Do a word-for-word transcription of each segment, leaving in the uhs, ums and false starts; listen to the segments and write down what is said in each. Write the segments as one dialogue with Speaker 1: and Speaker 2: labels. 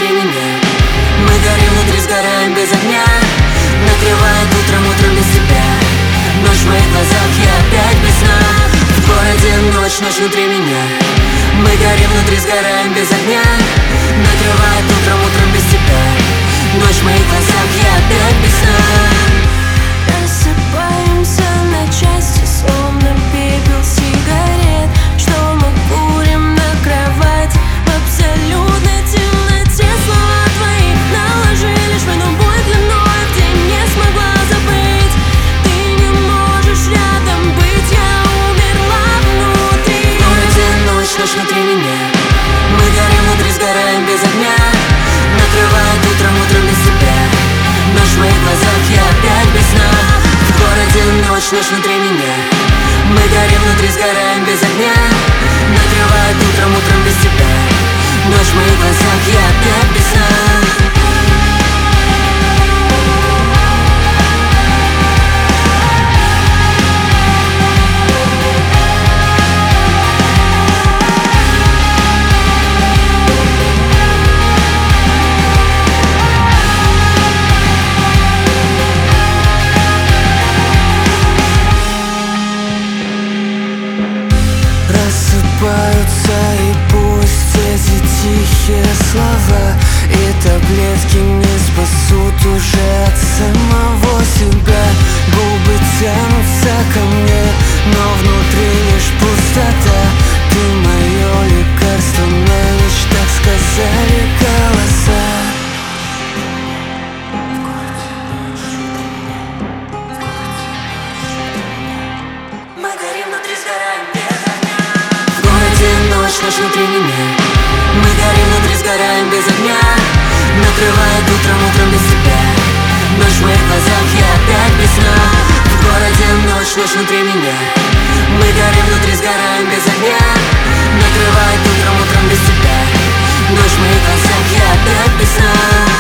Speaker 1: внутри меня. Мы горим внутри, сгораем без огня. Накрывает утром, утром без тебя. Ночь в моих глазах, я опять без сна. В городе ночь, ночь внутри меня. Мы горим внутри, сгораем без огня. Накрывает утром, утром без тебя. Ночь в моих глазах, я опять без сна.
Speaker 2: Рассыпаемся на части, словно пепел сигарет, что мы курим на кровати в абсолютной темноте. Слова твои наложили швейную боль длиной в день, не смогла забыть. Ты не можешь рядом быть, я умерла внутри.
Speaker 1: В городе ночь, ночь внутри меня. Мы горим внутри, сгораем без огня. Накрывает утром, утром без тебя. Ночь в моих глазах, я опять без сна. В городе ночь, ночь внутри меня. Мы горим внутри, сгораем без огня. Накрывает утром, утром без тебя. Ночь в моих глазах, я опять без сна.
Speaker 3: Просыпаются, и пусть эти тихие слова и таблетки не спасут уже от самого себя. Губы тянутся ко мне, но внутри лишь пустота. Ты мое лекарство на ночь, так сказали голоса.
Speaker 1: Мы горим внутри, сгораем без огня. В городе ночь, ночь внутри меня. Мы горим внутри, сгораем без огня. Накрывает утром, утром без тебя. Ночь в моих глазах, я опять без сна. В городе ночь, ночь внутри меня. Мы горим внутри, сгораем без огня. Накрывает утром, утром без тебя. Ночь в моих глазах, я опять без сна.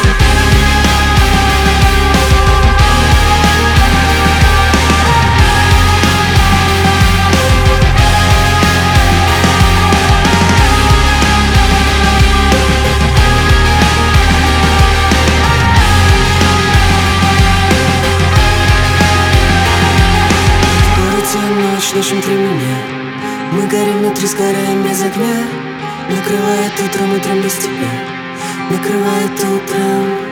Speaker 1: Ночь, ночь внутри меня. Мы горим внутри, сгораем без огня. Накрывает утром, утром без тебя. Накрывает утром.